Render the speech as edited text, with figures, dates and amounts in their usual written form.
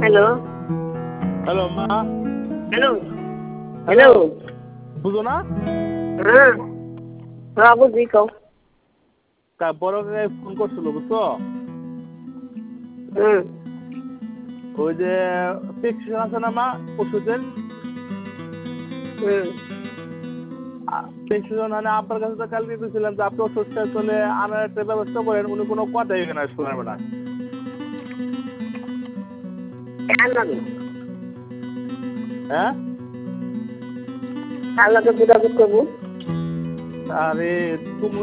Hello hello মা। Hello hello বুঝো না? হ্যাঁ হ্যাঁ বুঝি কও তা বড় কাকাই ফোন করছিল বুঝছো? হুম ওই যে প্রেসক্রিপশন আছে না মা ওষুধের, হুম প্রেসক্রিপশন মানে আপনার কাছে তো কালকে দিয়েছিলাম যে আপনি ওষুধটা চলে আনার একটা ব্যবস্থা করেন, উনি কোনো কথাই এখানে শোনাবে না। আনাবি হ্যাঁ আল্লাহকে যোগাযোগ করবো আরে তুমি